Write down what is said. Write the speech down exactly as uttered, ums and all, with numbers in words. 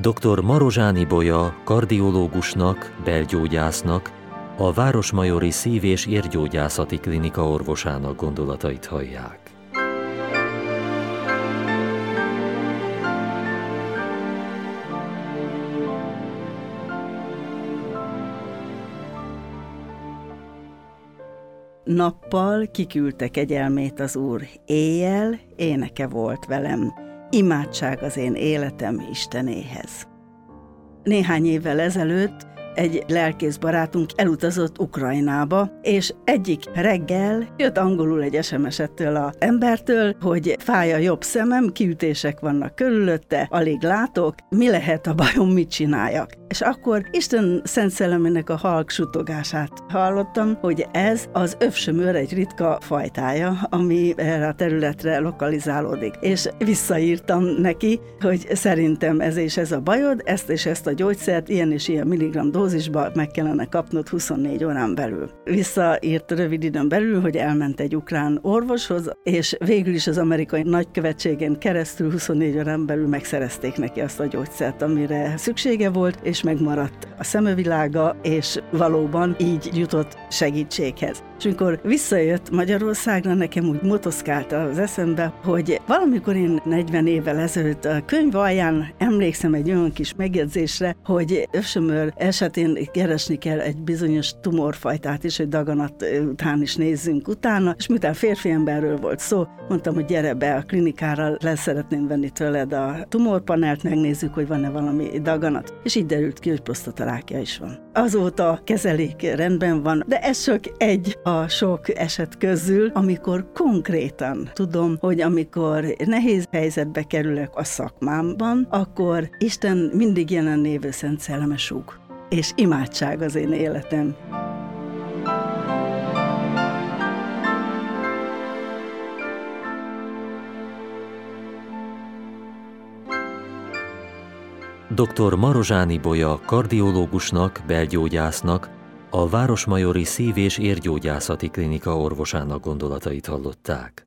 doktor Marozsáni Bolya kardiológusnak, belgyógyásznak, a Városmajori Szív- és Érgyógyászati Klinika orvosának gondolatait hallják. Nappal kiküldte kegyelmét az Úr, éjjel éneke volt velem, imádság az én életem Istenéhez. Néhány évvel ezelőtt egy lelkész barátunk elutazott Ukrajnába, és egyik reggel jött angolul egy es em es ettől az embertől, hogy fáj a jobb szemem, kiütések vannak körülötte, alig látok, mi lehet a bajom, mit csináljak. És akkor Isten szent szellemének a halk sutogását hallottam, hogy ez az övsömör egy ritka fajtája, ami erre a területre lokalizálódik. És visszaírtam neki, hogy szerintem ez és ez a bajod, ezt és ezt a gyógyszert, ilyen és ilyen milligram dózisba meg kellene kapnod huszonnégy órán belül. Visszaírt rövid időn belül, hogy elment egy ukrán orvoshoz, és végül is az amerikai nagykövetségen keresztül huszonnégy órán belül megszerezték neki azt a gyógyszert, amire szüksége volt, és megmaradt a szemövilága, és valóban így jutott segítséghez. És amikor visszajött Magyarországra, nekem úgy motoszkált az eszembe, hogy valamikor én negyven évvel ezelőtt a könyv alján emlékszem egy olyan kis megjegyzésre, hogy övsömör esetén keresni kell egy bizonyos tumorfajtát is, hogy daganat után is nézzünk utána, és miután férfi emberről volt szó, mondtam, hogy gyere be a klinikára, le szeretném venni tőled a tumorpanelt, megnézzük, hogy van-e valami daganat. És így derült ki, hogy prosztatarákja is van. Azóta kezelik, rendben van, de ez csak egy a sok eset közül, amikor konkrétan tudom, hogy amikor nehéz helyzetbe kerülök a szakmámban, akkor Isten mindig jelen lévő szent szelleme súg. És imádság az én életem. doktor Marozsáni Bolya kardiológusnak, belgyógyásznak, a Városmajori Szív- és Érgyógyászati Klinika orvosának gondolatait hallották.